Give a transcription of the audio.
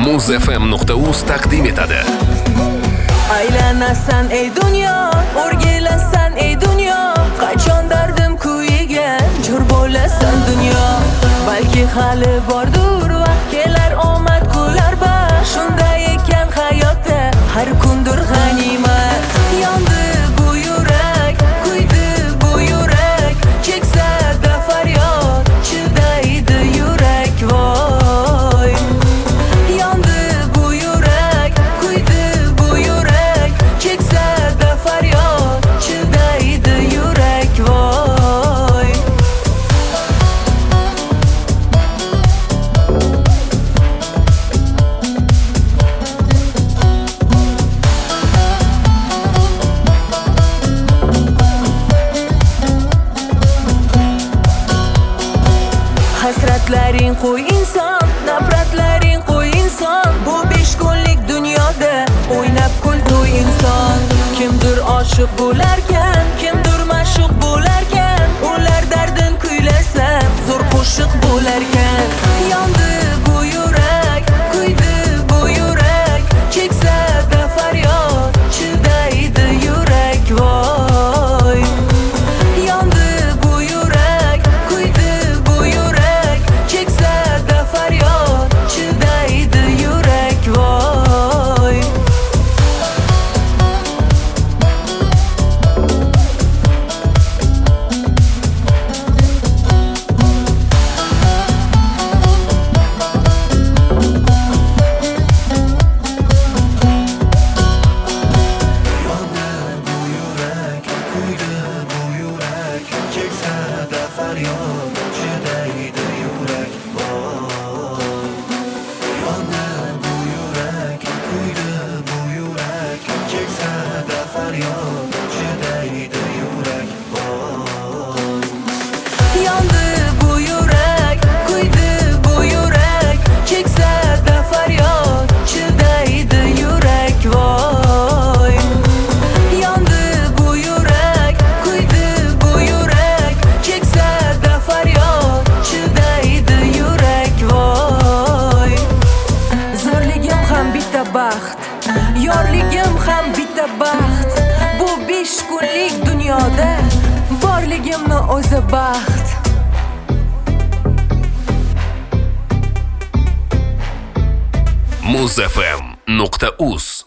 muzfm.uz taqdim etadi. Aylanasan ey dunyo, o'rgilasan ey dunyo, qachon dardim kuyiga jur bo'lasan dunyo. Balki hali bordur vaqt, kelar omad kular baxt. Shunday ekan hayotda har kundir g'animat. Yondi bu yurak, kuydi bu yurak, cheksada faryod, chidaydi yurak voy. Yondi bu yurak, kuydi bu yurak, cheksada faryod, chidaydi yurak voy. Hasratlaring qo'y inson, nafratlaring qo'y inson. Bu 5 kunlik dunyoda o'ynab kul to'y inson. Kimdir oshiq bo'larkan, kimdir ma'shuq bo'larkan. Ular dardin kuylasa, zo'r qo'shiq bo'larkan. Yondi bu yurak, kuydi bu yurak, cheksada faryod, chidaydi yurak voy. Yondi bu yurak, kuydi bu yurak, cheksada faryod, chidaydi yurak voy. Yondi bu yurak, kuydi bu yurak, cheksada faryod, chidaydi yurak voy. Yondi bu yurak, kuydi bu yurak, cheksada faryod, chidaydi yurak voy. Zo'rligim ham bitta baxt, yorligim ham bitta baxt. Bu 5 kunlik dunyoda borligimni o'zi baxt. muzfm.uz